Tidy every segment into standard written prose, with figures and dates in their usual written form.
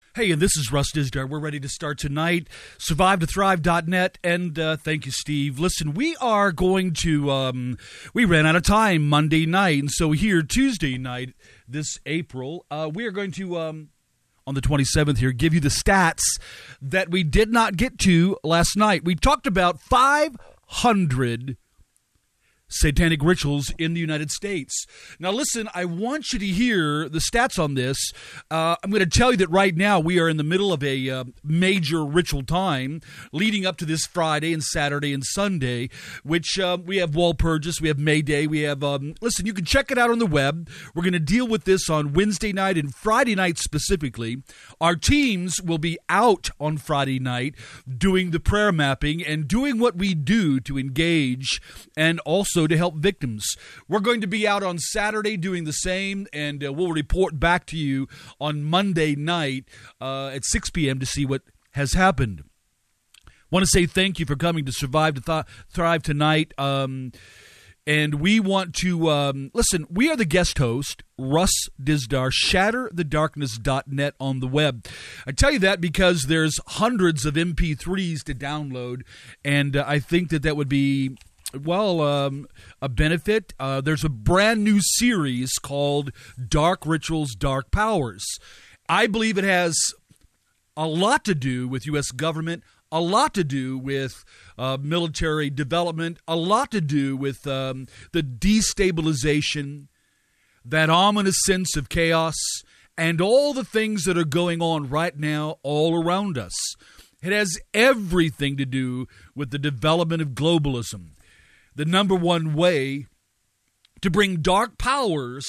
Hey, and this is Russ Dizdar. We're ready to start tonight. SurviveToThrive.net, and thank you, Steve. Listen, we are going to, we ran out of time Monday night, and so here, Tuesday night, this April, we are going to, on the 27th here, give you the stats that we did not get to last night. We talked about 500 satanic rituals in the United States. Now listen, I want you to hear the stats on this. I'm going to tell you that right now we are in the middle of a major ritual time leading up to this Friday and Saturday and Sunday, which we have Walpurgis, we have May Day, we have, listen, you can check it out on the web. We're going to deal with this on Wednesday night and Friday night specifically. Our teams will be out on Friday night doing the prayer mapping and doing what we do to engage and also to help victims. We're going to be out on Saturday doing the same, and we'll report back to you on Monday night at 6 p.m. to see what has happened. Want to say thank you for coming to Survive to Thrive tonight. And we want to, listen, we are the guest host, Russ Dizdar, ShatterTheDarkness.net on the web. I tell you that because there's hundreds of MP3s to download, and I think that would be a benefit. There's a brand new series called Dark Rituals, Dark Powers. I believe it has a lot to do with U.S. government, a lot to do with military development, a lot to do with the destabilization, that ominous sense of chaos, and all the things that are going on right now all around us. It has everything to do with the development of globalism. The number one way to bring dark powers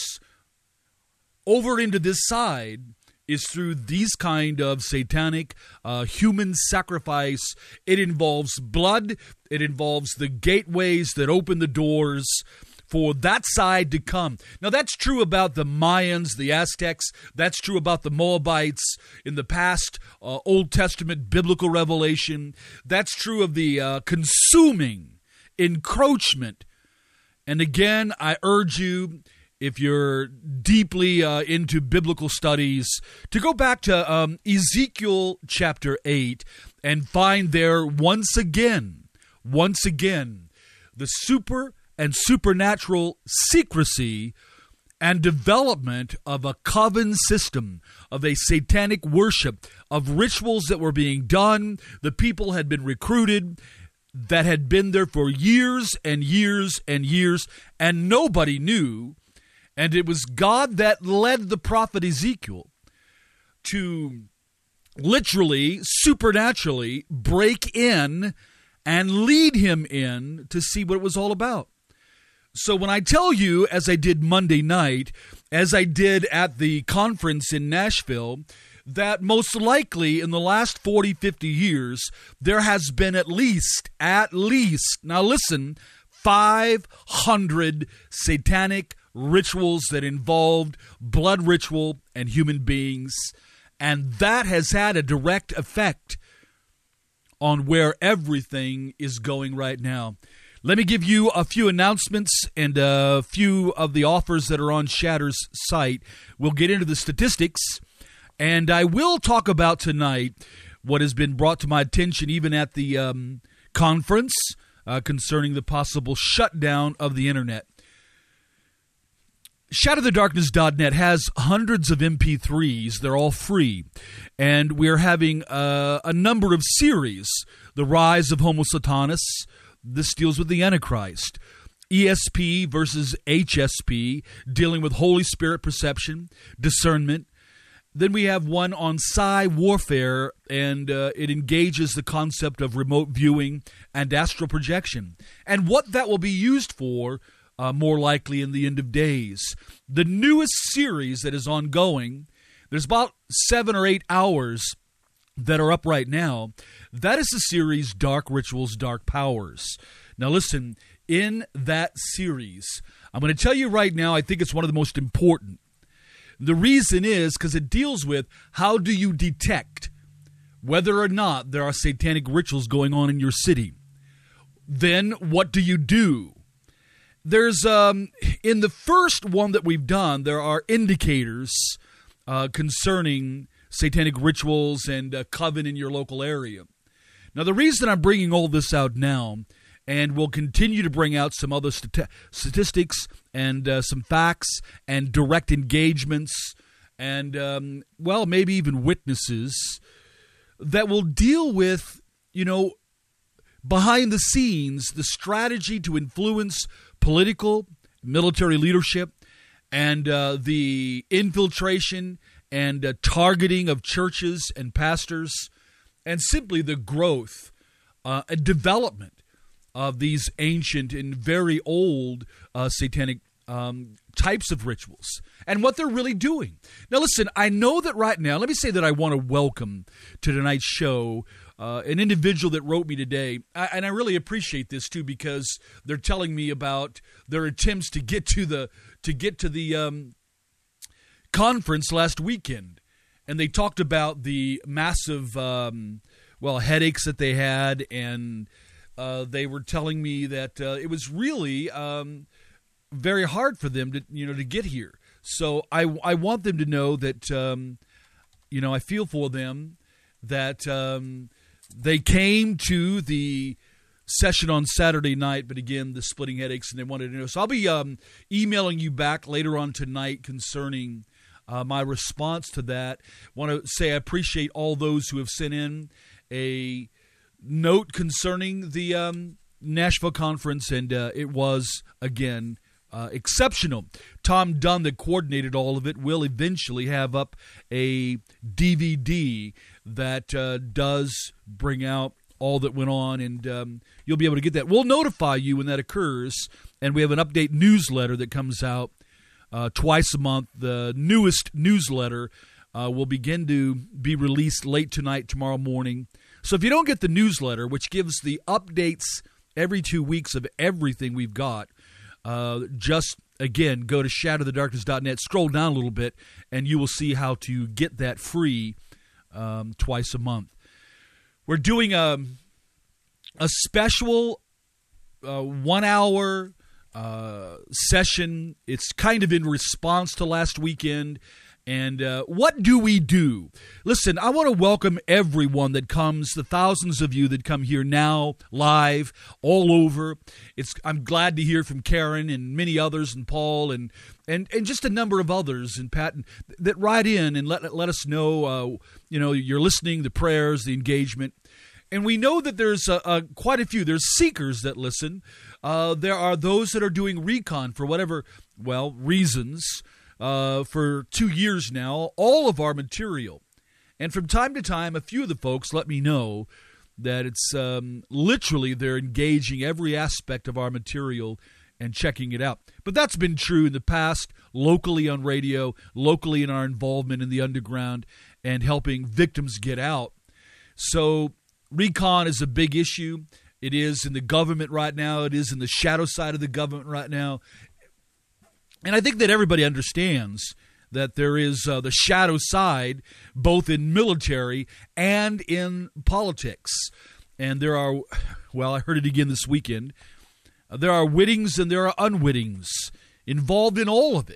over into this side is through these kind of satanic human sacrifice. It involves blood. It involves the gateways that open the doors for that side to come. Now, that's true about the Mayans, the Aztecs. That's true about the Moabites in the past, Old Testament biblical revelation. That's true of the consuming encroachment. And again, I urge you, if you're deeply into biblical studies, to go back to Ezekiel chapter 8 and find there once again, the super and supernatural secrecy and development of a coven system, of a satanic worship, of rituals that were being done. The people had been recruited, that had been there for years and years and years, and nobody knew. And it was God that led the prophet Ezekiel to literally, supernaturally break in and lead him in to see what it was all about. So when I tell you, as I did Monday night, as I did at the conference in Nashville, that most likely in the last 40, 50 years, there has been at least, now listen, 500 satanic rituals that involved blood ritual and human beings, and that has had a direct effect on where everything is going right now. Let me give you a few announcements and a few of the offers that are on Shatter's site. We'll get into the statistics. And I will talk about tonight what has been brought to my attention even at the conference concerning the possible shutdown of the internet. ShatterTheDarkness.net has hundreds of MP3s. They're all free. And we're having a number of series. The Rise of Homo Satanas. This deals with the Antichrist. ESP versus HSP, dealing with Holy Spirit perception, discernment. Then we have one on psi warfare, and it engages the concept of remote viewing and astral projection, and what that will be used for, more likely in the end of days. The newest series that is ongoing, there's about 7 or 8 hours that are up right now. That is the series Dark Rituals, Dark Powers. Now listen, in that series, I'm going to tell you right now, I think it's one of the most important. The reason is because it deals with how do you detect whether or not there are satanic rituals going on in your city. Then what do you do? There's, in the first one that we've done, there are indicators concerning satanic rituals and coven in your local area. Now, the reason I'm bringing all this out now, and we'll continue to bring out some other statistics and some facts and direct engagements and, maybe even witnesses that will deal with, behind the scenes, the strategy to influence political, military leadership, and the infiltration and targeting of churches and pastors, and simply the growth and development of these ancient and very old satanic types of rituals and what they're really doing. Now, listen, I know that right now, let me say that I want to welcome to tonight's show an individual that wrote me today, and I really appreciate this too, because they're telling me about their attempts to get to the conference last weekend, and they talked about the massive headaches that they had, and they were telling me that it was really very hard for them to get here. So I want them to know that I feel for them, that they came to the session on Saturday night, but again, the splitting headaches, and they wanted to know. So I'll be emailing you back later on tonight concerning my response to that. Want to say I appreciate all those who have sent in a note concerning the Nashville conference, and it was, again, exceptional. Tom Dunn, that coordinated all of it, will eventually have up a DVD that does bring out all that went on, and you'll be able to get that. We'll notify you when that occurs, and we have an update newsletter that comes out twice a month. The newest newsletter will begin to be released late tonight, tomorrow morning. So if you don't get the newsletter, which gives the updates every 2 weeks of everything we've got, just, again, go to shadowthedarkness.net, scroll down a little bit, and you will see how to get that free twice a month. We're doing a special 1 hour session. It's kind of in response to last weekend. And what do we do? Listen, I want to welcome everyone that comes, the thousands of you that come here now, live, all over. I'm glad to hear from Karen and many others, and Paul, and just a number of others, and Pat, that write in and let us know, you're listening, the prayers, the engagement. And we know that there's quite a few. There's seekers that listen. There are those that are doing recon for whatever, reasons. For 2 years now, all of our material. And from time to time, a few of the folks let me know that it's literally they're engaging every aspect of our material and checking it out. But that's been true in the past, locally on radio, locally in our involvement in the underground, and helping victims get out. So recon is a big issue. It is in the government right now. It is in the shadow side of the government right now. And I think that everybody understands that there is the shadow side, both in military and in politics. And there are, I heard it again this weekend, there are wittings and there are unwittings involved in all of it.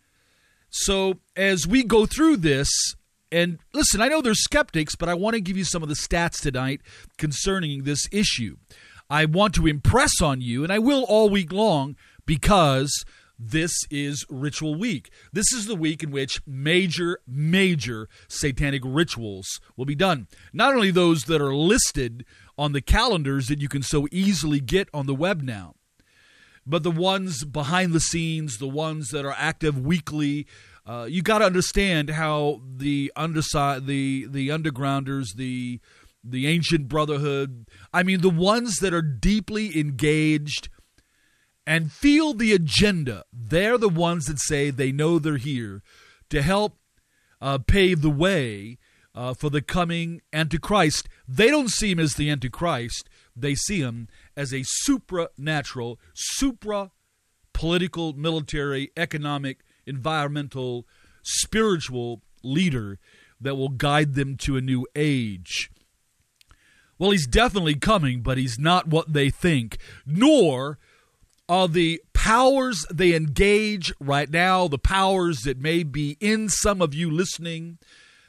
So as we go through this, and listen, I know there's skeptics, but I want to give you some of the stats tonight concerning this issue. I want to impress on you, and I will all week long, because this is Ritual Week. This is the week in which major satanic rituals will be done. Not only those that are listed on the calendars that you can so easily get on the web now, but the ones behind the scenes, the ones that are active weekly. You got to understand how the underside, the undergrounders, the ancient brotherhood, the ones that are deeply engaged and feel the agenda, they're the ones that say they know they're here to help pave the way for the coming Antichrist. They don't see him as the Antichrist. They see him as a supranatural, supra-political, military, economic, environmental, spiritual leader that will guide them to a new age. Well, he's definitely coming, but he's not what they think, nor are the powers they engage right now, the powers that may be in some of you listening,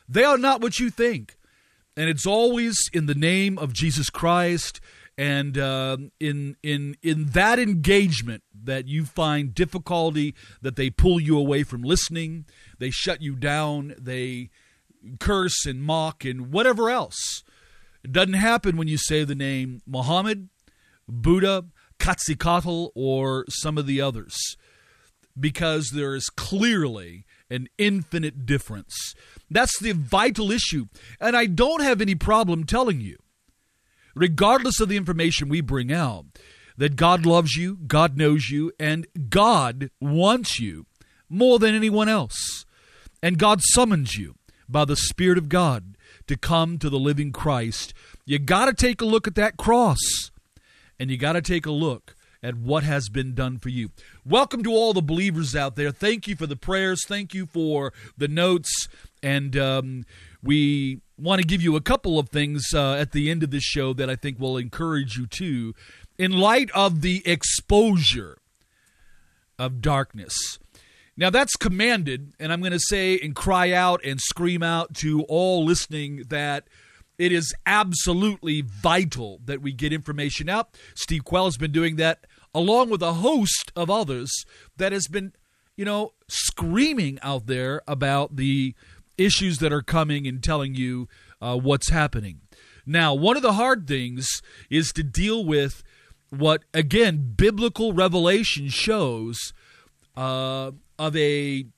They are not what you think. And it's always in the name of Jesus Christ, and in that engagement that you find difficulty, that they pull you away from listening, they shut you down, they curse and mock and whatever else. It doesn't happen when you say the name Muhammad, Buddha, Quetzalcoatl, or some of the others, because there is clearly an infinite difference. That's the vital issue. And I don't have any problem telling you, regardless of the information we bring out, that God loves you, God knows you, and God wants you more than anyone else. And God summons you by the Spirit of God to come to the living Christ. You got to take a look at that cross, and you got to take a look at what has been done for you. Welcome to all the believers out there. Thank you for the prayers. Thank you for the notes. And we want to give you a couple of things at the end of this show that I think will encourage you too, in light of the exposure of darkness. Now that's commanded, and I'm going to say and cry out and scream out to all listening that it is absolutely vital that we get information out. Steve Quell has been doing that along with a host of others that has been, screaming out there about the issues that are coming and telling you what's happening. Now, one of the hard things is to deal with what, again, biblical revelation shows of an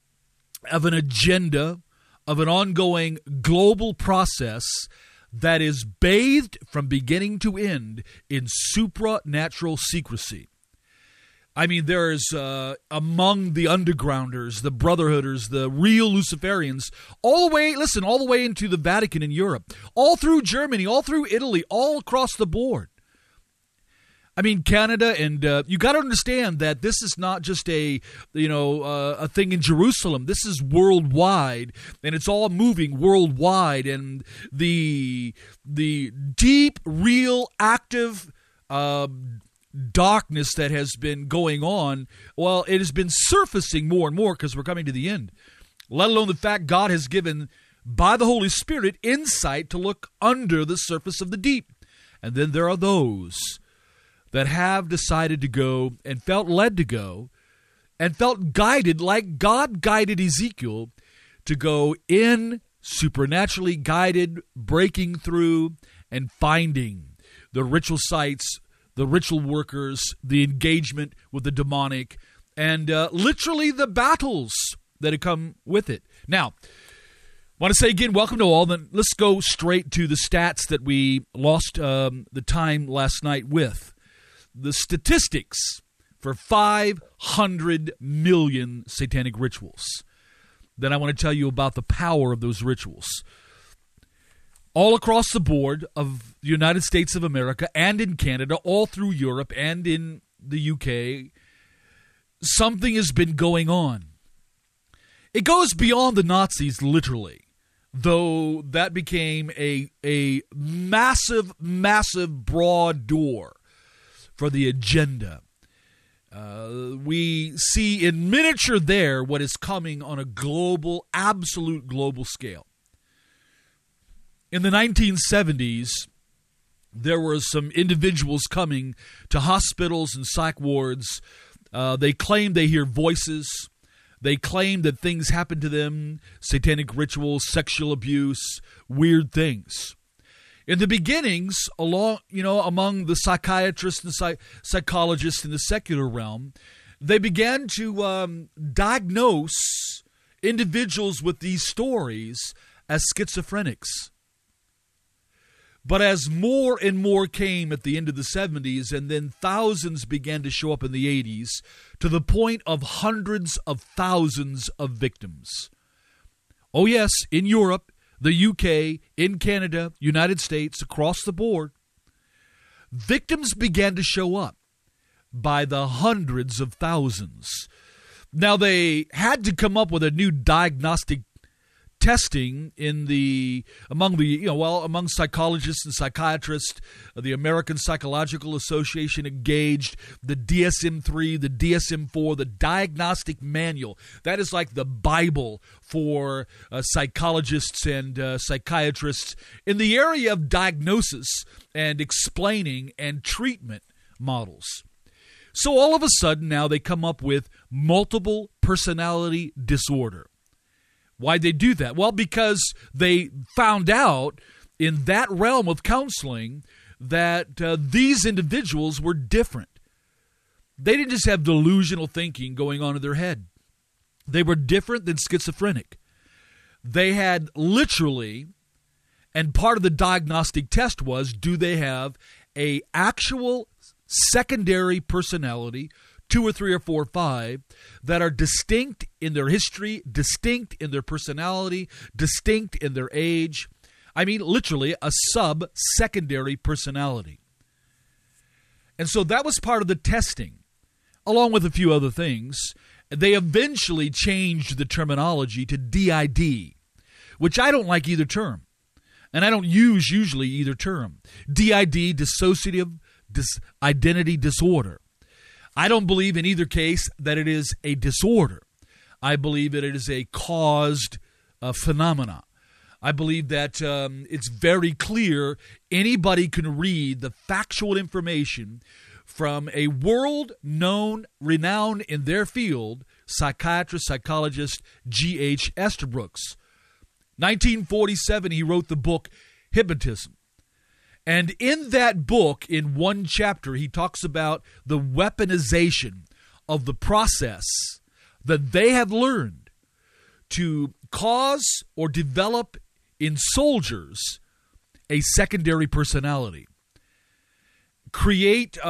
agenda, of an ongoing global process that is bathed from beginning to end in supernatural secrecy. I mean, there is among the undergrounders, the brotherhooders, the real Luciferians, all the way into the Vatican in Europe, all through Germany, all through Italy, all across the board. I mean, Canada, and you got to understand that this is not just a thing in Jerusalem. This is worldwide, and it's all moving worldwide. And the deep, real, active darkness that has been going on, well, it has been surfacing more and more because we're coming to the end. Let alone the fact God has given, by the Holy Spirit, insight to look under the surface of the deep. And then there are those that have decided to go and felt led to go and felt guided like God guided Ezekiel to go in, supernaturally guided, breaking through and finding the ritual sites, the ritual workers, the engagement with the demonic, and literally the battles that have come with it. Now, I want to say again, welcome to all. Then let's go straight to the stats that we lost the time last night with. The statistics for 500 million satanic rituals. Then I want to tell you about the power of those rituals. All across the board of the United States of America and in Canada, all through Europe and in the UK, something has been going on. It goes beyond the Nazis, literally, though that became a massive, massive broad door for the agenda. We see in miniature there what is coming on a global, absolute global scale. In the 1970s, there were some individuals coming to hospitals and psych wards. They claim they hear voices. They claim that things happen to them, satanic rituals, sexual abuse, weird things. In the beginnings, among the psychiatrists and psychologists in the secular realm, they began to diagnose individuals with these stories as schizophrenics. But as more and more came at the end of the 70s, and then thousands began to show up in the 80s, to the point of hundreds of thousands of victims. Oh yes, in Europe, the UK, in Canada, United States, across the board, victims began to show up by the hundreds of thousands. Now, they had to come up with a new diagnostic testing among psychologists and psychiatrists. The American Psychological Association engaged the DSM-3, the DSM-4, the Diagnostic Manual. That is like the Bible for psychologists and psychiatrists in the area of diagnosis and explaining and treatment models. So all of a sudden now they come up with multiple personality disorder. Why'd they do that? Well, because they found out in that realm of counseling that these individuals were different. They didn't just have delusional thinking going on in their head. They were different than schizophrenic. They had literally, and part of the diagnostic test was, do they have a actual secondary personality, 2 or 3 or 4 or 5, that are distinct in their history, distinct in their personality, distinct in their age. I mean, literally a sub-secondary personality. And so that was part of the testing, along with a few other things. They eventually changed the terminology to DID, which I don't like either term. And I don't use usually either term. DID, dissociative identity disorder. I don't believe in either case that it is a disorder. I believe that it is a caused phenomena. I believe that it's very clear anybody can read the factual information from a renowned in their field, psychiatrist, psychologist G.H. Estabrooks. 1947, he wrote the book Hypnotism. And in that book, in one chapter, he talks about the weaponization of the process that they have learned to cause or develop in soldiers a secondary personality. Create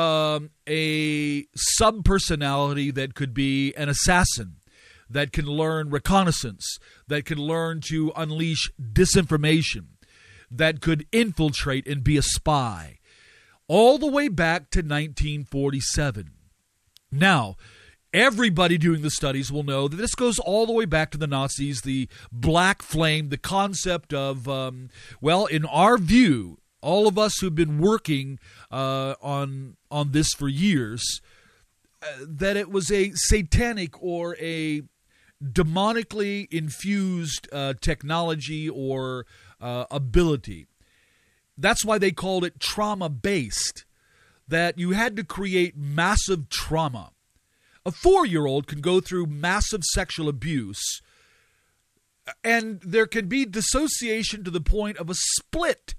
a sub-personality that could be an assassin, that can learn reconnaissance, that can learn to unleash disinformation, that could infiltrate and be a spy, all the way back to 1947. Now, everybody doing the studies will know that this goes all the way back to the Nazis, the Black Flame, the concept of, in our view, all of us who've been working on this for years, that it was a satanic or a demonically infused technology or ability. That's why they called it trauma-based, that you had to create massive trauma. A 4-year-old can go through massive sexual abuse, and there can be dissociation to the point of a split.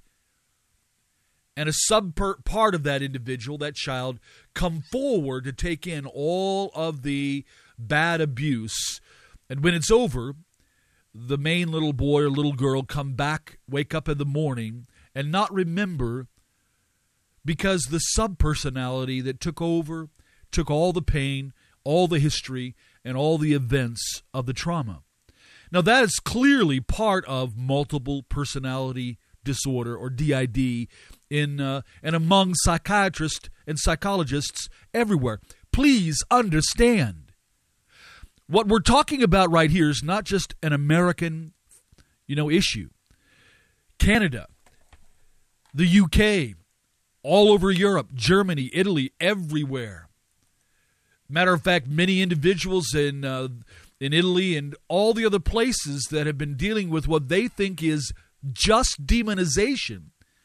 And a sub-part of that individual, that child, come forward to take in all of the bad abuse. And when it's over, the main little boy or little girl come back, wake up in the morning, and not remember, because the sub-personality that took over took all the pain, all the history, and all the events of the trauma. Now, that is clearly part of multiple personality disorder, or DID, and among psychiatrists and psychologists everywhere. Please understand, what we're talking about right here is not just an American, issue. Canada, the UK, all over Europe, Germany, Italy, everywhere. Matter of fact, many individuals in Italy and all the other places that have been dealing with what they think is just demonization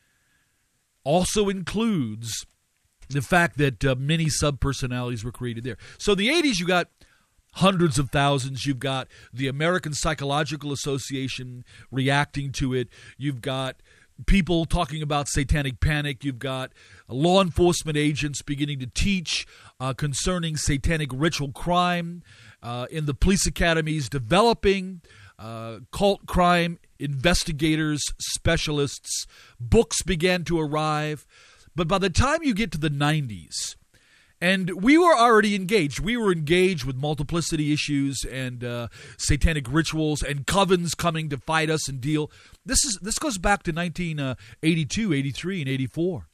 also includes the fact that many subpersonalities were created there. So in the 80s, you got hundreds of thousands. You've got the American Psychological Association reacting to it. You've got people talking about satanic panic. You've got law enforcement agents beginning to teach concerning satanic ritual crime in the police academies, developing cult crime investigators, specialists. Books began to arrive. But by the time you get to the 90s, and we were already engaged. We were engaged with multiplicity issues and satanic rituals and covens coming to fight us and deal. This goes back to 1982, 83, and 84.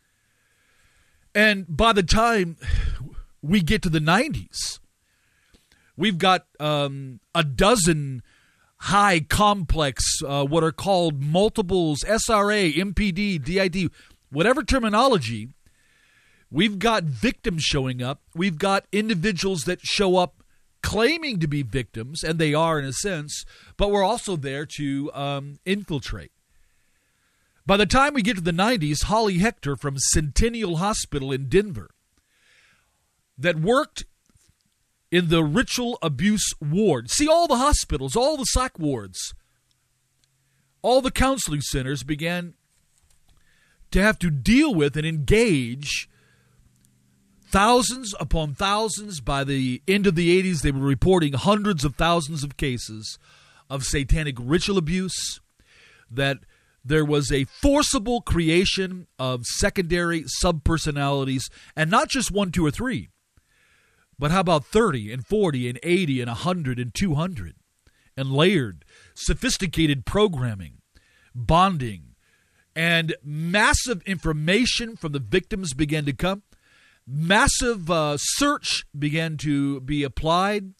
And by the time we get to the 90s, we've got a dozen high complex, what are called multiples, SRA, MPD, DID, whatever terminology, we've got victims showing up. We've got individuals that show up claiming to be victims, and they are in a sense, but we're also there to infiltrate. By the time we get to the 90s, Holly Hector from Centennial Hospital in Denver, that worked in the ritual abuse ward. See, all the hospitals, all the psych wards, all the counseling centers began to have to deal with and engage thousands upon thousands. By the end of the 80s, they were reporting hundreds of thousands of cases of satanic ritual abuse, that there was a forcible creation of secondary subpersonalities, and not just 1, 2, or 3, but how about 30 and 40 and 80 and 100 and 200, and layered, sophisticated programming, bonding, and massive information from the victims began to come. Massive search began to be applied.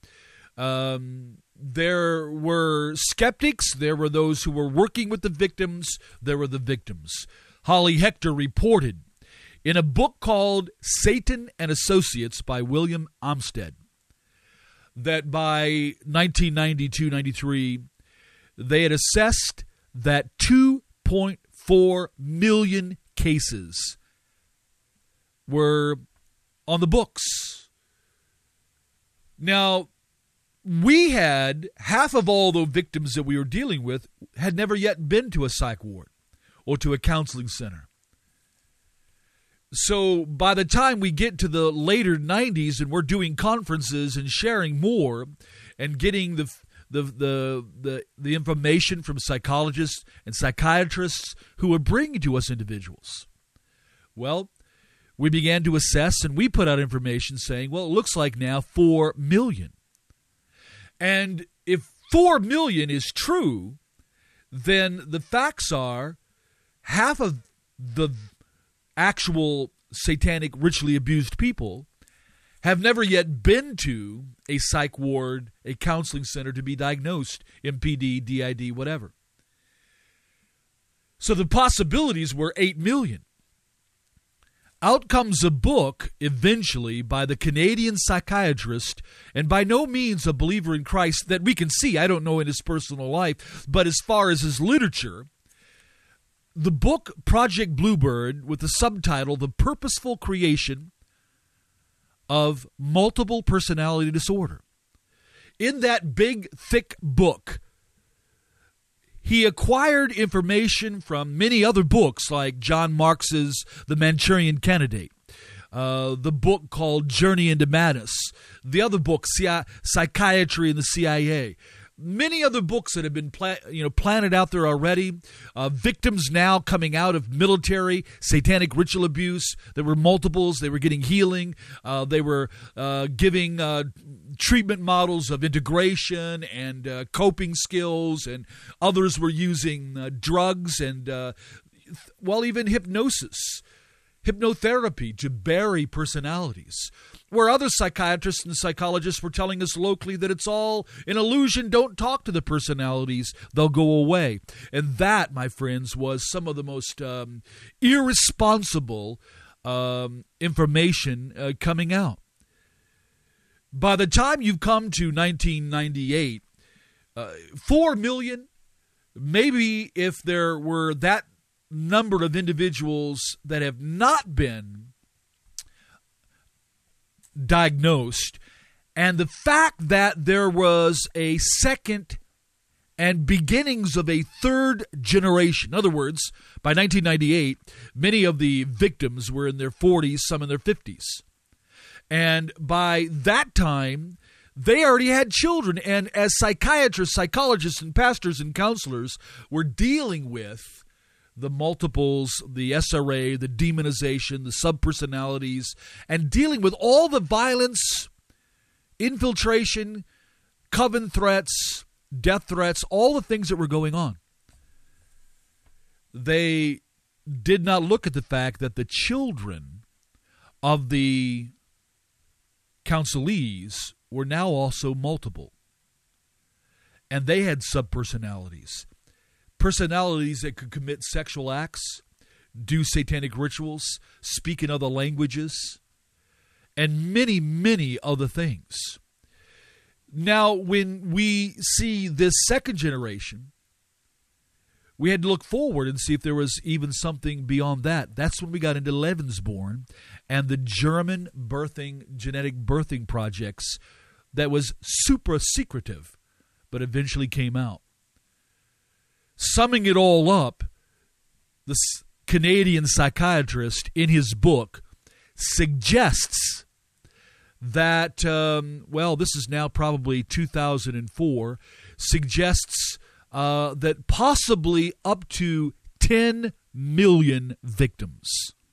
There were skeptics. There were those who were working with the victims. There were the victims. Holly Hector reported in a book called Satan and Associates by William Amstead that by 1992-93, they had assessed that 2.4 million cases were on the books. Now, we had half of all the victims that we were dealing with had never yet been to a psych ward or to a counseling center. So by the time we get to the later 90s and we're doing conferences and sharing more and getting the information from psychologists and psychiatrists who would bring to us individuals, well, we began to assess, and we put out information saying, well, it looks like now 4 million. And if 4 million is true, then the facts are half of the actual satanic ritually abused people have never yet been to a psych ward, a counseling center to be diagnosed, MPD, DID, whatever. So the possibilities were 8 million. Out comes a book, eventually, by the Canadian psychiatrist, and by no means a believer in Christ that we can see. I don't know in his personal life, but as far as his literature, the book Project Bluebird, with the subtitle, The Purposeful Creation of Multiple Personality Disorder. In that big, thick book, he acquired information from many other books like John Marx's The Manchurian Candidate, the book called Journey into Madness, the other book, Psychiatry and the CIA, many other books that have been planted out there already, victims now coming out of military, satanic ritual abuse. There were multiples. They were getting healing. They were giving treatment models of integration and coping skills, and others were using drugs and, even hypnotherapy to bury personalities, where other psychiatrists and psychologists were telling us locally that it's all an illusion. Don't talk to the personalities. They'll go away. And that, my friends, was some of the most irresponsible information coming out. By the time you've come to 1998, 4 million, maybe if there were that number of individuals that have not been diagnosed, and the fact that there was a second and beginnings of a third generation. In other words, by 1998, many of the victims were in their 40s, some in their 50s. And by that time, they already had children. And as psychiatrists, psychologists, and pastors and counselors were dealing with the multiples, the SRA, the demonization, the subpersonalities, and dealing with all the violence, infiltration, coven threats, death threats, all the things that were going on. They did not look at the fact that the children of the counselees were now also multiple. and they had subpersonalities. Personalities that could commit sexual acts, do satanic rituals, speak in other languages, and many, many other things. Now, when we see this second generation, we had to look forward and see if there was even something beyond that. That's when we got into Lebensborn and the German genetic birthing projects that was super secretive, but eventually came out. Summing it all up, the Canadian psychiatrist in his book suggests that, this is now probably 2004, suggests that possibly up to 10 million victims.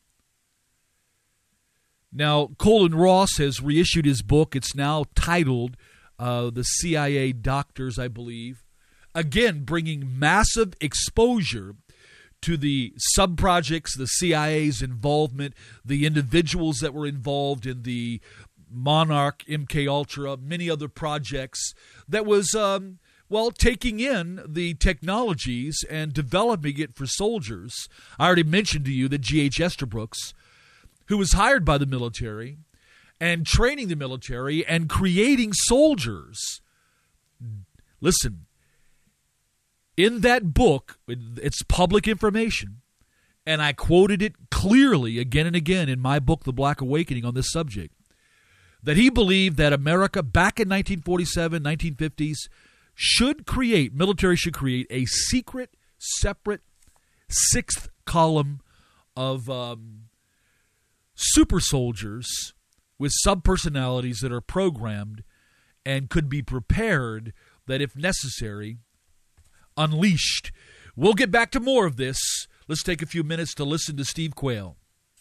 Now, Colin Ross has reissued his book. It's now titled The CIA Doctors, I believe. Again, bringing massive exposure to the sub-projects, the CIA's involvement, the individuals that were involved in the Monarch, MKUltra, many other projects that was, taking in the technologies and developing it for soldiers. I already mentioned to you that G.H. Esterbrooks, who was hired by the military and training the military and creating soldiers. Listen, in that book, it's public information, and I quoted it clearly again and again in my book, The Black Awakening, on this subject, that he believed that America back in 1947, 1950s, military should create a secret, separate, sixth column of super soldiers with sub-personalities that are programmed and could be prepared that, if necessary, unleashed. We'll get back to more of this. Let's take a few minutes to listen to Steve Quayle.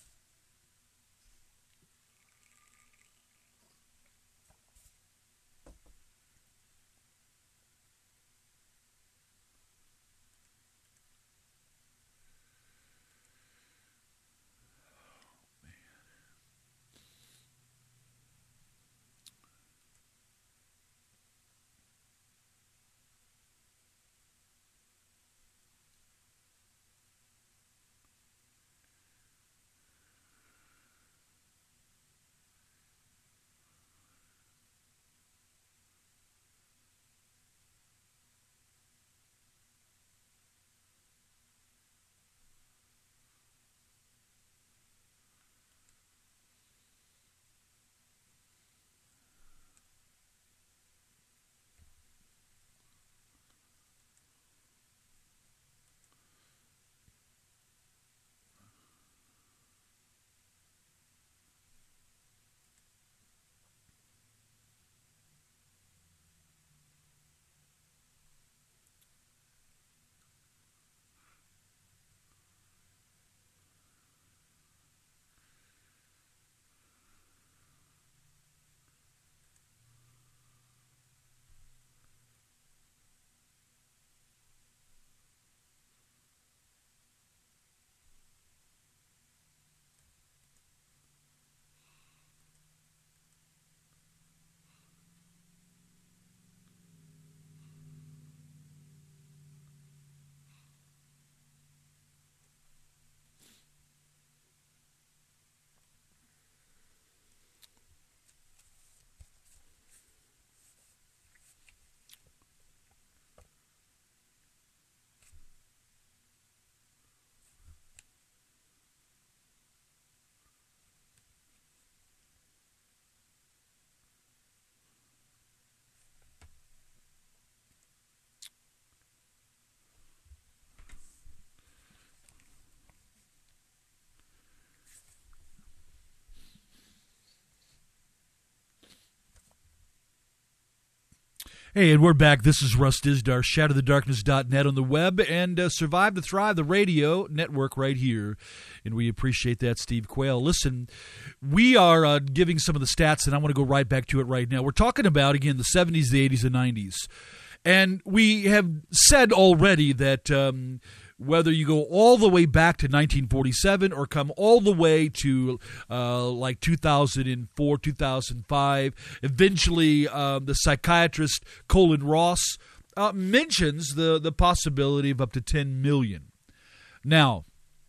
Hey, and we're back. This is Russ Dizdar, shatterthedarkness.net on the web, and Survive to Thrive, the radio network right here. And we appreciate that, Steve Quayle. Listen, we are giving some of the stats, and I want to go right back to it right now. We're talking about, again, the 70s, the 80s, and 90s. And we have said already that whether you go all the way back to 1947 or come all the way to like 2004, 2005, eventually the psychiatrist Colin Ross mentions the possibility of up to 10 million. Now,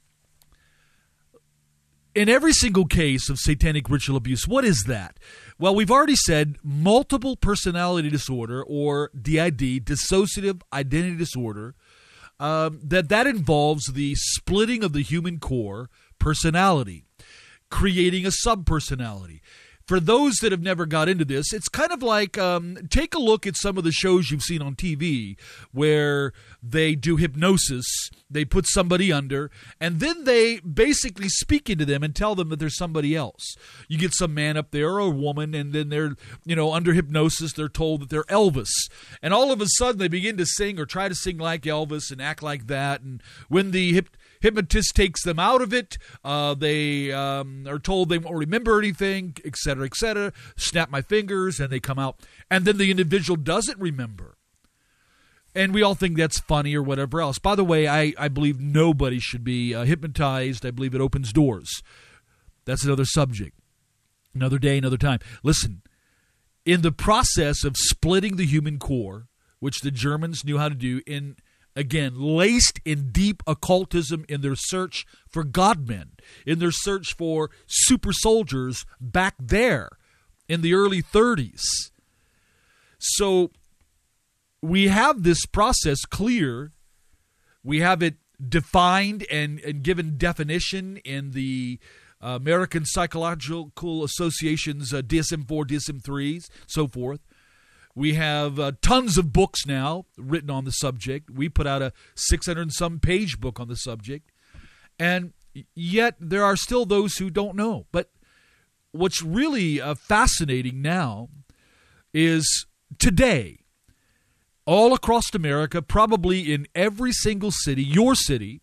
in every single case of satanic ritual abuse, what is that? Well, we've already said multiple personality disorder, or DID, dissociative identity disorder, that involves the splitting of the human core personality, creating a subpersonality. For those that have never got into this, it's kind of like, take a look at some of the shows you've seen on TV where they do hypnosis, they put somebody under, and then they basically speak into them and tell them that there's somebody else. You get some man up there or a woman, and then they're, under hypnosis, they're told that they're Elvis. And all of a sudden they begin to sing or try to sing like Elvis and act like that. And when the hypnotist takes them out of it, they are told they won't remember anything, etc., etc. Snap my fingers, and they come out. And then the individual doesn't remember. And we all think that's funny or whatever else. By the way, I believe nobody should be hypnotized. I believe it opens doors. That's another subject. Another day, another time. Listen, in the process of splitting the human core, which the Germans knew how to do, again, laced in deep occultism in their search for God-men, in their search for super soldiers back there in the early 30s. So we have this process clear. We have it defined and given definition in the American Psychological Association's DSM-4, DSM-3s, so forth. We have tons of books now written on the subject. We put out a 600-some page book on the subject. And yet there are still those who don't know. But what's really fascinating now is today, all across America, probably in every single city, your city,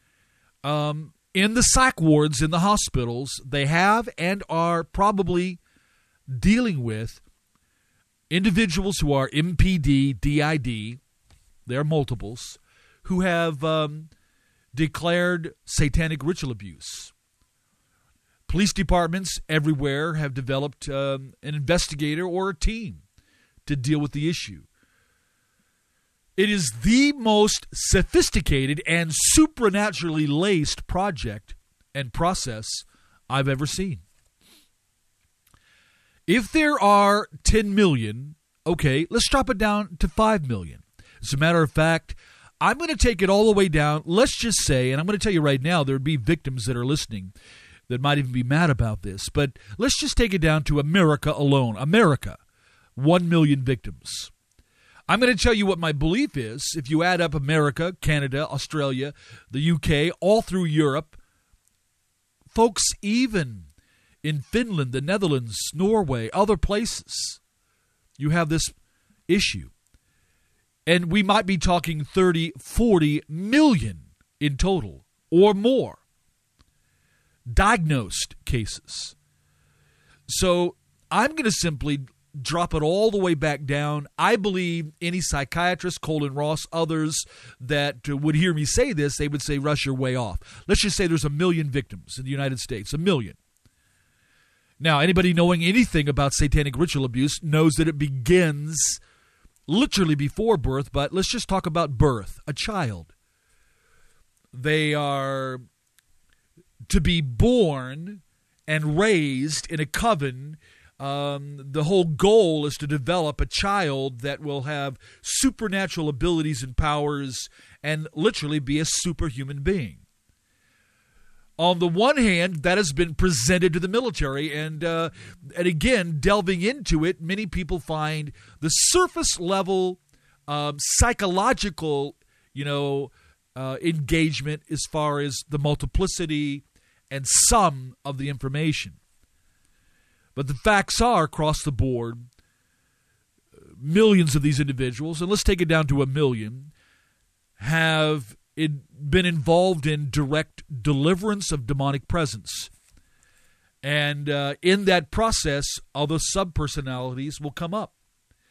in the psych wards, in the hospitals, they have and are probably dealing with individuals who are MPD, DID, there are multiples, who have declared satanic ritual abuse. Police departments everywhere have developed an investigator or a team to deal with the issue. It is the most sophisticated and supernaturally laced project and process I've ever seen. If there are 10 million, okay, let's drop it down to 5 million. As a matter of fact, I'm going to take it all the way down. Let's just say, and I'm going to tell you right now, there would be victims that are listening that might even be mad about this, but let's just take it down to America alone. America, 1 million victims. I'm going to tell you what my belief is. If you add up America, Canada, Australia, the UK, all through Europe, folks, even in Finland, the Netherlands, Norway, other places, you have this issue. And we might be talking 30, 40 million in total or more diagnosed cases. So I'm going to simply drop it all the way back down. I believe any psychiatrist, Colin Ross, others that would hear me say this, they would say, Russ, you're way off. Let's just say there's 1 million victims in the United States, 1 million. Now, anybody knowing anything about satanic ritual abuse knows that it begins literally before birth, but let's just talk about birth, a child. They are to be born and raised in a coven. The whole goal is to develop a child that will have supernatural abilities and powers and literally be a superhuman being. On the one hand, that has been presented to the military, and again, delving into it, many people find the surface level psychological, engagement as far as the multiplicity and sum of the information. But the facts are, across the board, millions of these individuals, and let's take it down to 1 million, have been involved in direct deliverance of demonic presence. And in that process, other subpersonalities will come up.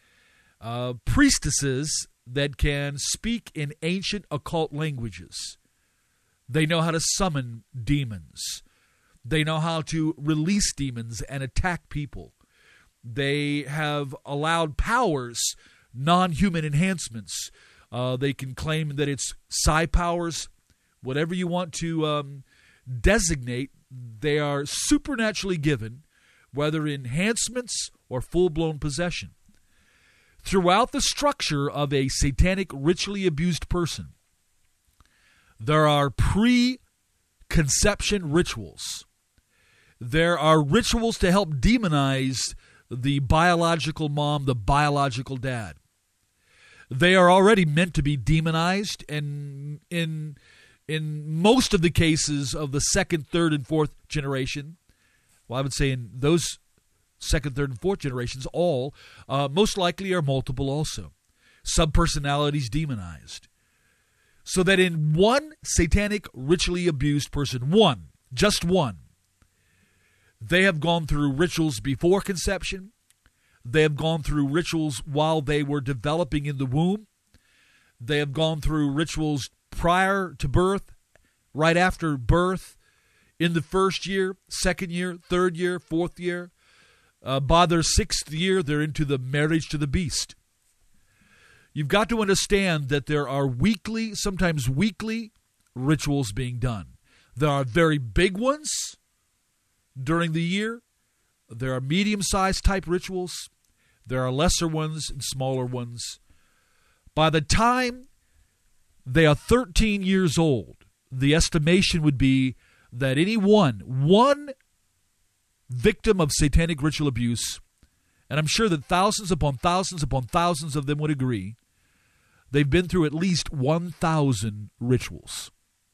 Priestesses that can speak in ancient occult languages. They know how to summon demons. They know how to release demons and attack people. They have allowed powers non-human enhancements. They can claim that it's psi powers, whatever you want to designate. They are supernaturally given, whether enhancements or full-blown possession. Throughout the structure of a satanic ritually abused person, there are pre-conception rituals. There are rituals to help demonize the biological mom, the biological dad. They are already meant to be demonized, and in most of the cases of the second, third, and fourth generation, well, I would say in those second, third, and fourth generations, all most likely are multiple also. Subpersonalities demonized. So that in one satanic ritually abused person, just one, they have gone through rituals before conception. They have gone through rituals while they were developing in the womb. They have gone through rituals prior to birth, right after birth, in the first year, second year, third year, fourth year. By their sixth year, they're into the marriage to the beast. You've got to understand that there are weekly, sometimes weekly, rituals being done. There are very big ones during the year. There are medium-sized type rituals. There are lesser ones and smaller ones. By the time they are 13 years old, the estimation would be that any one victim of satanic ritual abuse, and I'm sure that thousands upon thousands upon thousands of them would agree, they've been through at least 1,000 rituals.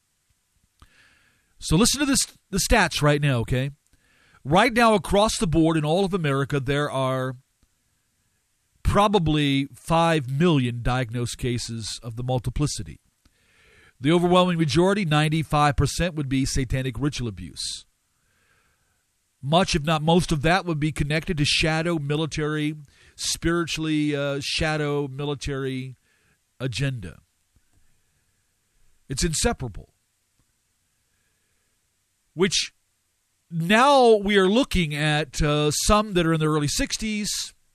So listen to the stats right now, okay? Right now, across the board in all of America, there are probably 5 million diagnosed cases of the multiplicity. The overwhelming majority, 95%, would be satanic ritual abuse. Much, if not most of that, would be connected to shadow military, spiritually shadow military agenda. It's inseparable. Which now we are looking at some that are in their early 60s,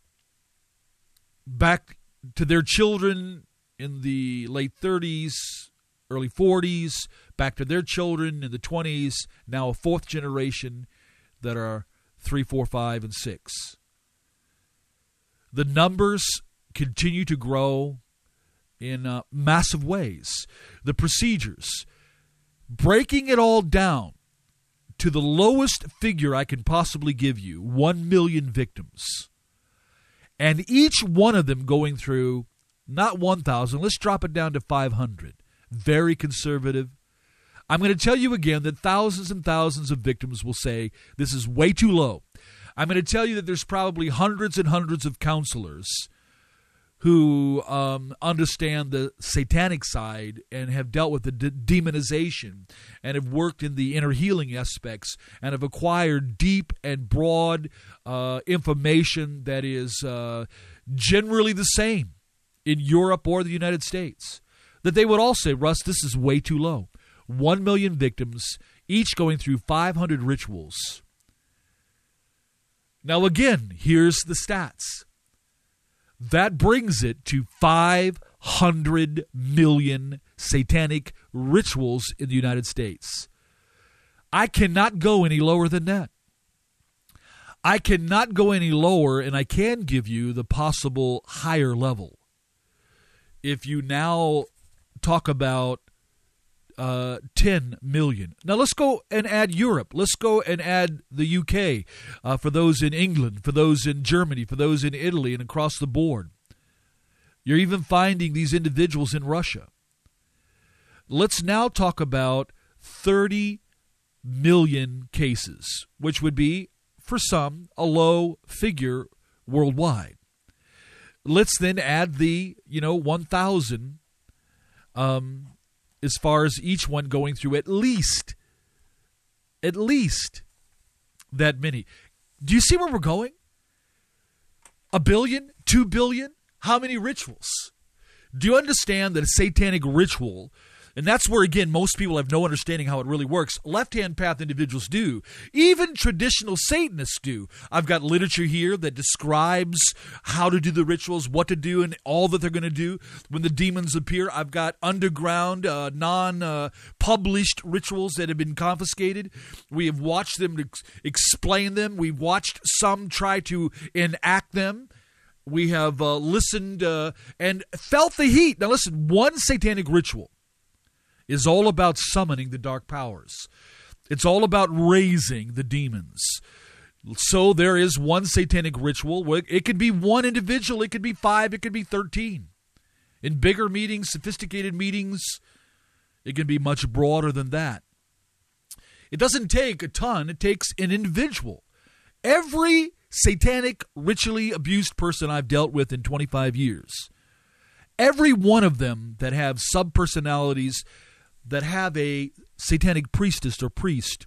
back to their children in the late 30s, early 40s, back to their children in the 20s, now a fourth generation that are 3, 4, 5, and 6. The numbers continue to grow in massive ways. The procedures, breaking it all down to the lowest figure I can possibly give you, 1 million victims. And each one of them going through, not 1,000, let's drop it down to 500. Very conservative. I'm going to tell you again that thousands and thousands of victims will say, this is way too low. I'm going to tell you that there's probably hundreds and hundreds of counselors who understand the satanic side and have dealt with the demonization and have worked in the inner healing aspects and have acquired deep and broad information that is generally the same in Europe or the United States, that they would all say, Russ, this is way too low. 1 million victims, each going through 500 rituals. Now again, here's the stats. That brings it to 500 million satanic rituals in the United States. I cannot go any lower than that. I cannot go any lower, and I can give you the possible higher level. If you now talk about 10 million. Now let's go and add Europe. Let's go and add the UK for those in England, for those in Germany, for those in Italy, and across the board. You're even finding these individuals in Russia. Let's now talk about 30 million cases, which would be, for some, a low figure worldwide. Let's then add the, 1,000 as far as each one going through at least that many. Do you see where we're going? 1 billion? 2 billion? How many rituals? Do you understand that a satanic ritual And that's where, again, most people have no understanding how it really works. Left-hand path individuals do. Even traditional Satanists do. I've got literature here that describes how to do the rituals, what to do, and all that they're going to do when the demons appear. I've got underground, non-published rituals that have been confiscated. We have watched them explain them. We've watched some try to enact them. We have listened and felt the heat. Now listen, one satanic ritual is all about summoning the dark powers. It's all about raising the demons. So there is one satanic ritual. It could be one individual. It could be 5. It could be 13. In bigger meetings, sophisticated meetings, it can be much broader than that. It doesn't take a ton. It takes an individual. Every satanic, ritually abused person I've dealt with in 25 years, every one of them that have sub-personalities that have a satanic priestess or priest,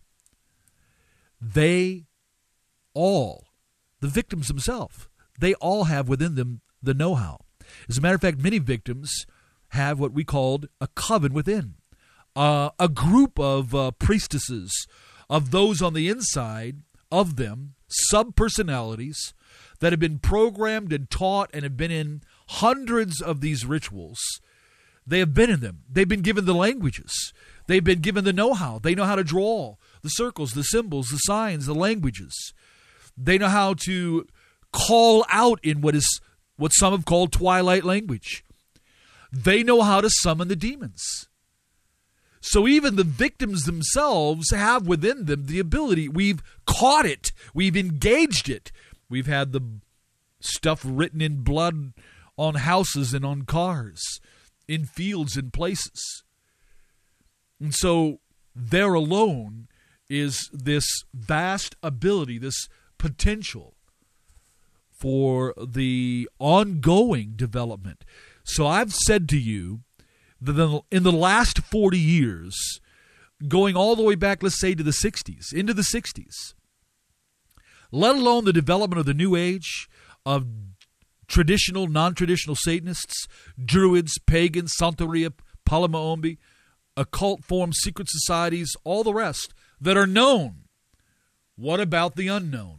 they all, the victims themselves, they all have within them the know-how. As a matter of fact, many victims have what we called a coven within, a group of priestesses, of those on the inside of them, sub-personalities that have been programmed and taught and have been in hundreds of these rituals. They have been in them. They've been given the languages. They've been given the know-how. They know how to draw the circles, the symbols, the signs, the languages. They know how to call out in what some have called twilight language. They know how to summon the demons. So even the victims themselves have within them the ability. We've caught it. We've engaged it. We've had the stuff written in blood on houses and on cars, in fields and places. And so there alone is this vast ability, this potential for the ongoing development. So I've said to you that in the last 40 years, going all the way back, let's say, to the 60s, into the 60s, let alone the development of the New Age, of traditional, non-traditional Satanists, Druids, pagans, Santeria, Palamaombi, occult forms, secret societies, all the rest that are known. What about the unknown?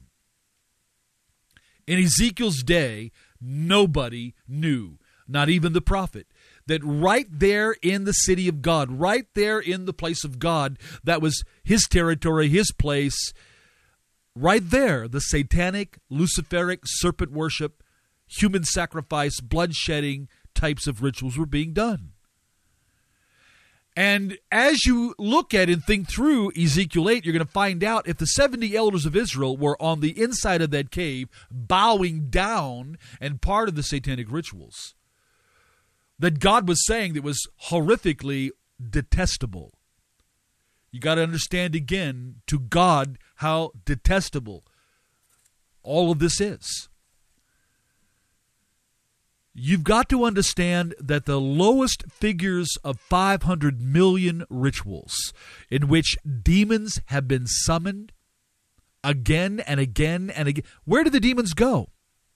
In Ezekiel's day, nobody knew, not even the prophet, that right there in the city of God, right there in the place of God, that was his territory, his place, right there, the satanic, luciferic, serpent worship, human sacrifice, blood-shedding types of rituals were being done. And as you look at and think through Ezekiel 8, you're going to find out if the 70 elders of Israel were on the inside of that cave, bowing down and part of the satanic rituals, that God was saying that was horrifically detestable. You got to understand again, to God, how detestable all of this is. You've got to understand that the lowest figures of 500 million rituals in which demons have been summoned again and again and again. Where do the demons go?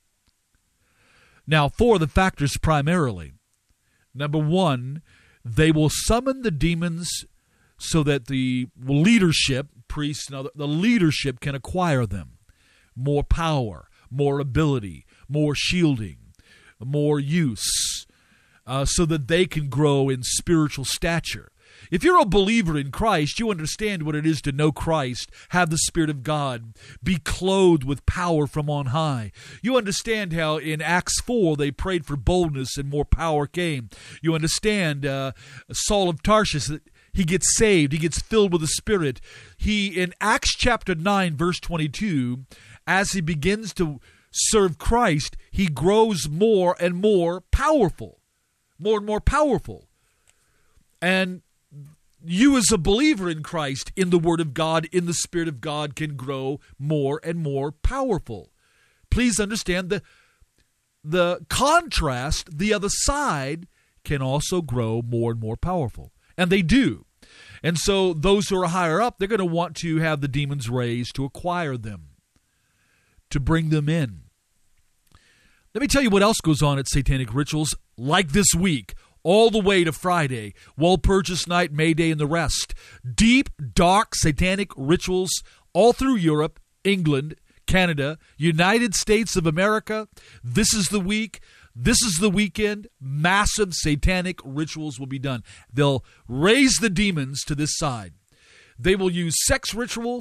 Now, 4 of the factors primarily. Number 1, they will summon the demons so that the leadership, priests and other, the leadership can acquire them. More power, more ability, more shielding, more use, so that they can grow in spiritual stature. If you're a believer in Christ, you understand what it is to know Christ, have the Spirit of God, be clothed with power from on high. You understand how in Acts 4 they prayed for boldness and more power came. You understand Saul of Tarshish, he gets saved, he gets filled with the Spirit. He, in Acts chapter 9, verse 22, as he begins to serve Christ, he grows more and more powerful. More and more powerful. And you as a believer in Christ, in the Word of God, in the Spirit of God, can grow more and more powerful. Please understand the contrast, the other side, can also grow more and more powerful. And they do. And so those who are higher up, they're going to want to have the demons raised to acquire them, to bring them in. Let me tell you what else goes on at satanic rituals, like this week. all the way to Friday, Walpurgis Night, May Day, and the rest. Deep, dark, satanic rituals all through Europe, England, Canada, United States of America. This is the week. This is the weekend. Massive satanic rituals will be done. They'll raise the demons to this side. They will use sex rituals,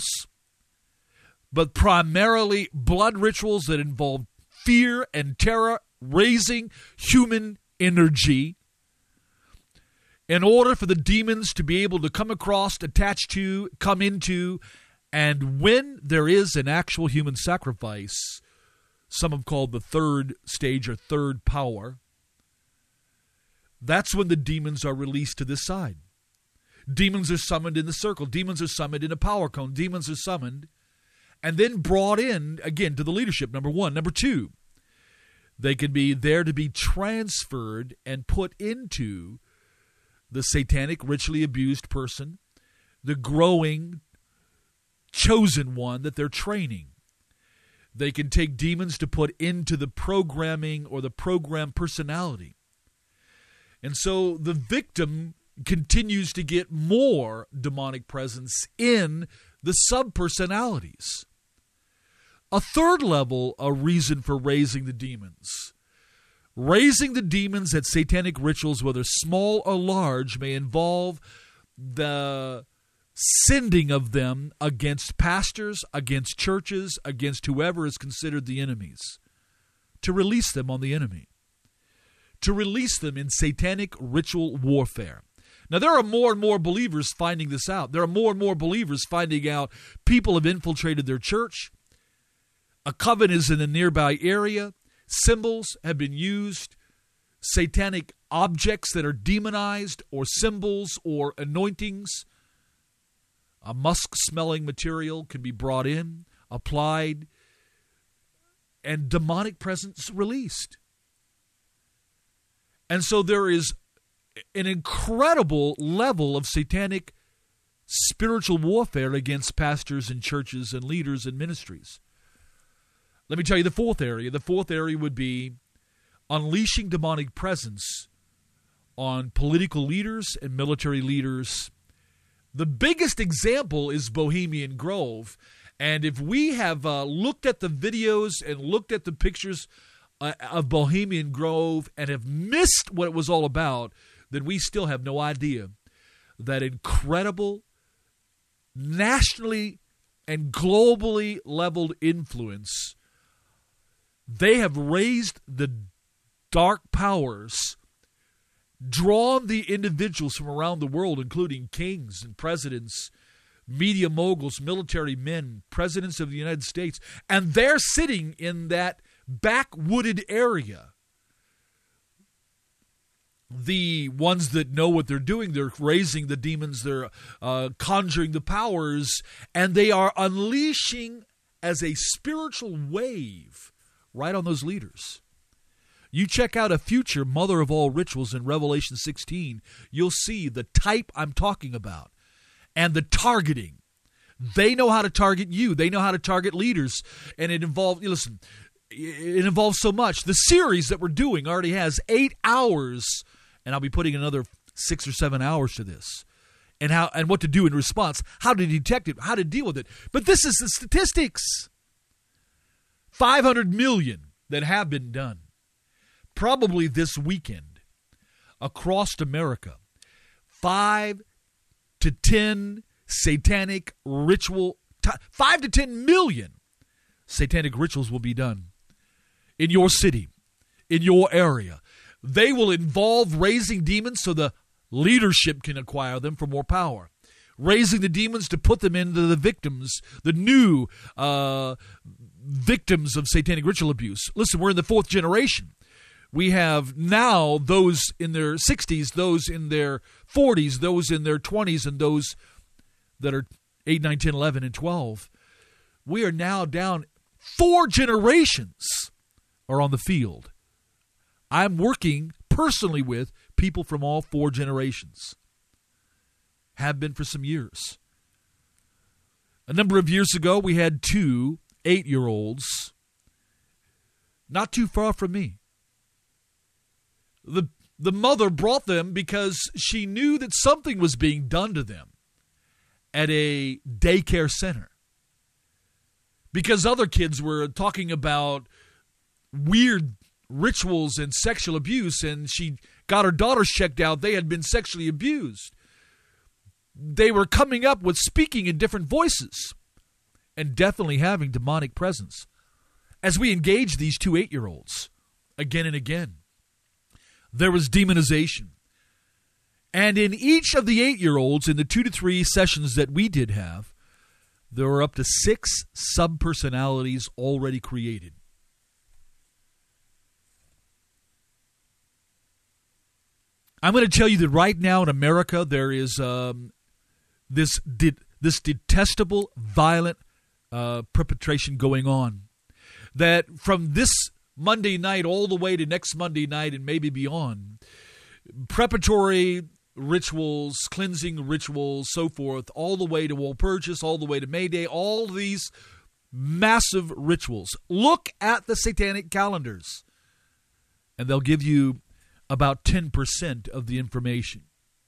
but primarily blood rituals that involve fear and terror, raising human energy in order for the demons to be able to come across, attach to, come into, and when there is an actual human sacrifice, some have called the third stage or third power, that's when the demons are released to this side. Demons are summoned in the circle. Demons are summoned in a power cone. Demons are summoned and then brought in, again, to the leadership, number one. Number two, they can be there to be transferred and put into the satanic, ritually abused person, the growing, chosen one that they're training. They can take demons to put into the programming or the program personality. And so the victim continues to get more demonic presence in the subpersonalities. A third level, a reason for raising the demons. Raising the demons at satanic rituals, whether small or large, may involve the sending of them against pastors, against churches, against whoever is considered the enemies, to release them on the enemy, to release them in satanic ritual warfare. Now, there are more and more believers finding this out. There are more and more believers finding out people have infiltrated their church. A coven is in a nearby area. Symbols have been used. Satanic objects that are demonized, or symbols or anointings. A musk-smelling material can be brought in, applied, and demonic presence released. And so there is an incredible level of satanic spiritual warfare against pastors and churches and leaders and ministries. Let me tell you the fourth area. The fourth area would be unleashing demonic presence on political leaders and military leaders. The biggest example is Bohemian Grove. And if we have looked at the videos and looked at the pictures of Bohemian Grove and have missed what it was all about, then we still have no idea that incredible, nationally and globally leveled influence. They have raised the dark powers, drawn the individuals from around the world, including kings and presidents, media moguls, military men, presidents of the United States, and they're sitting in that backwooded area. The ones that know what they're doing, they're raising the demons, they're conjuring the powers, and they are unleashing as a spiritual wave right on those leaders. You check out a future Mother of All Rituals in Revelation 16, you'll see the type I'm talking about and the targeting. They know how to target you. They know how to target leaders. And it involves, listen, it involves so much. The series that we're doing already has 8 hours, and I'll be putting another 6 or 7 hours to this. And how and what to do in response, how to detect it, how to deal with it. But this is the statistics. 500 million that have been done. Probably this weekend across America, 5 to 10 satanic ritual, 5 to 10 million satanic rituals will be done in your city, in your area. They will involve raising demons so the leadership can acquire them for more power. Raising the demons to put them into the victims, the new victims of satanic ritual abuse. Listen, we're in the 4th generation. We have now those in their 60s, those in their 40s, those in their 20s, and those that are 8, 9, 10, 11, and 12. We are now down 4 generations are on the field. I'm working personally with people from all 4 generations. Have been for some years. A number of years ago, we had 2 8-year-olds not too far from me. The mother brought them because she knew that something was being done to them at a daycare center. Because other kids were talking about weird rituals and sexual abuse, and she got her daughters checked out. They had been sexually abused. They were coming up with speaking in different voices and definitely having demonic presence. As we engaged these 2 8-year-olds again and again, there was demonization. And in each of the 8-year-olds, in the 2 to 3 sessions that we did have, there were up to 6 subpersonalities already created. I'm going to tell you that right now in America there is this detestable, violent perpetration going on. That from this Monday night all the way to next Monday night and maybe beyond, preparatory rituals, cleansing rituals, so forth, all the way to Walpurgis, all the way to May Day, all these massive rituals. Look at the satanic calendars, and they'll give you about 10% of the information.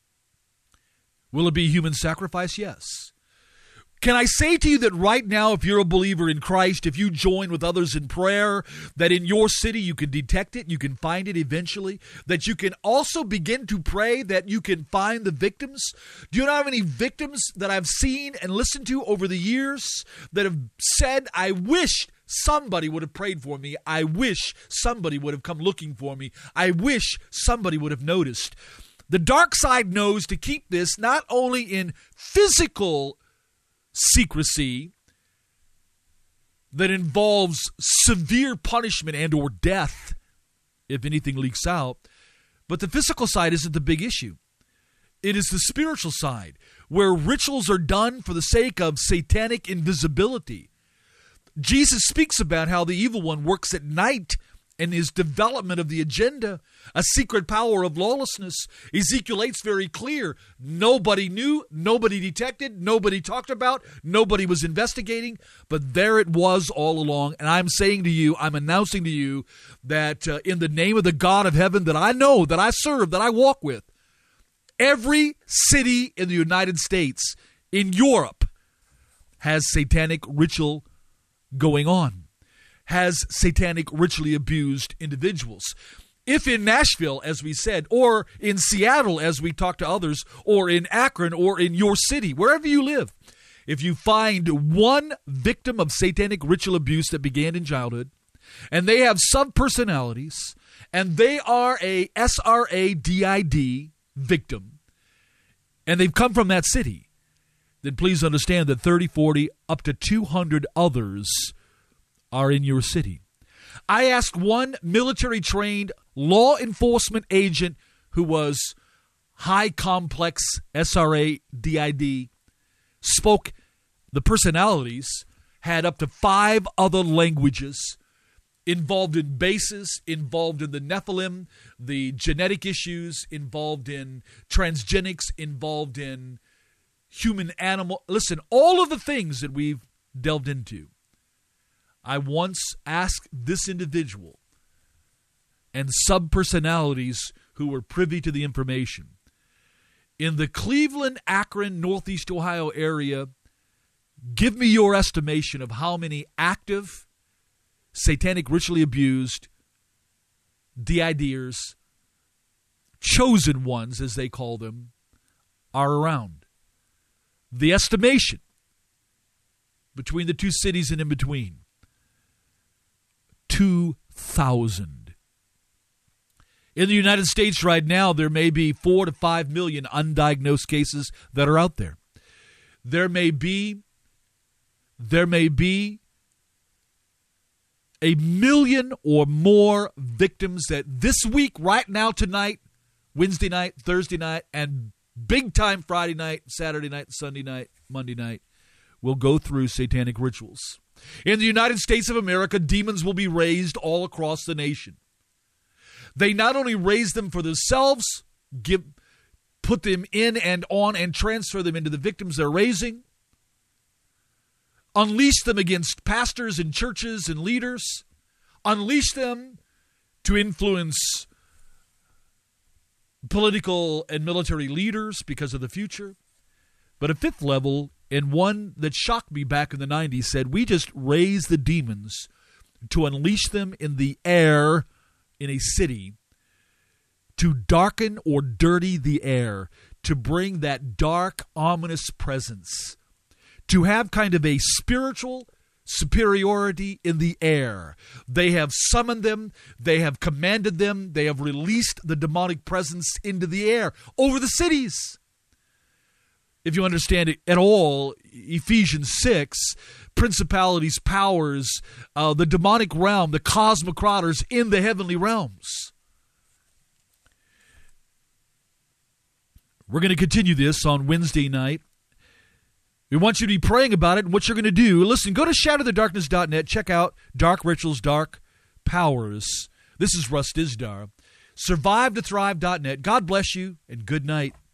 Will it be human sacrifice? Yes. Can I say to you that right now, if you're a believer in Christ, if you join with others in prayer, that in your city you can detect it, you can find it eventually, that you can also begin to pray that you can find the victims? Do you know how many victims that I've seen and listened to over the years that have said, I wish somebody would have prayed for me. I wish somebody would have come looking for me. I wish somebody would have noticed. The dark side knows to keep this not only in physical secrecy that involves severe punishment and or death if anything leaks out, but the physical side isn't the big issue. It is the spiritual side, where rituals are done for the sake of satanic invisibility. Jesus speaks about how the evil one works at night in his development of the agenda, a secret power of lawlessness. Ezekiel 8's very clear. Nobody knew, nobody detected, nobody talked about, nobody was investigating, but there it was all along. And I'm saying to you, I'm announcing to you that in the name of the God of heaven that I know, that I serve, that I walk with, every city in the United States, in Europe, has satanic ritual going on, has satanic ritually abused individuals. If in Nashville, as we said, or in Seattle, as we talked to others, or in Akron, or in your city, wherever you live, if you find one victim of satanic ritual abuse that began in childhood, and they have subpersonalities, and they are a SRADID victim, and they've come from that city, then please understand that 30, 40, up to 200 others are in your city. I asked one military-trained law enforcement agent who was high complex SRADID, spoke, the personalities had up to 5 other languages, involved in bases, involved in the Nephilim, the genetic issues, involved in transgenics, involved in human-animal. Listen, all of the things that we've delved into. I once asked this individual and subpersonalities who were privy to the information. In the Cleveland, Akron, Northeast Ohio area, give me your estimation of how many active, satanic, ritually abused DIDers, chosen ones as they call them, are around. The estimation between the two cities and in between, 2,000. In the United States right now, there may be 4 to 5 million undiagnosed cases that are out there. There may be a million or more victims that this week, right now, tonight, Wednesday night, Thursday night, and big time Friday night, Saturday night, Sunday night, Monday night, will go through satanic rituals. In the United States of America, demons will be raised all across the nation. They not only raise them for themselves, put them in and on and transfer them into the victims they're raising, unleash them against pastors and churches and leaders, unleash them to influence political and military leaders because of the future. But a fifth level, and one that shocked me back in the 90s, said we just raise the demons to unleash them in the air in a city, to darken or dirty the air, to bring that dark, ominous presence, to have kind of a spiritual superiority in the air. They have summoned them, they have commanded them, they have released the demonic presence into the air over the cities. If you understand it at all, Ephesians 6, principalities, powers, the demonic realm, the cosmic crawlers in the heavenly realms. We're going to continue this on Wednesday night. We want you to be praying about it and what you're going to do. Listen, go to shatterthedarkness.net. Check out Dark Rituals, Dark Powers. This is Russ Dizdar. SurviveToThrive.net. God bless you and good night.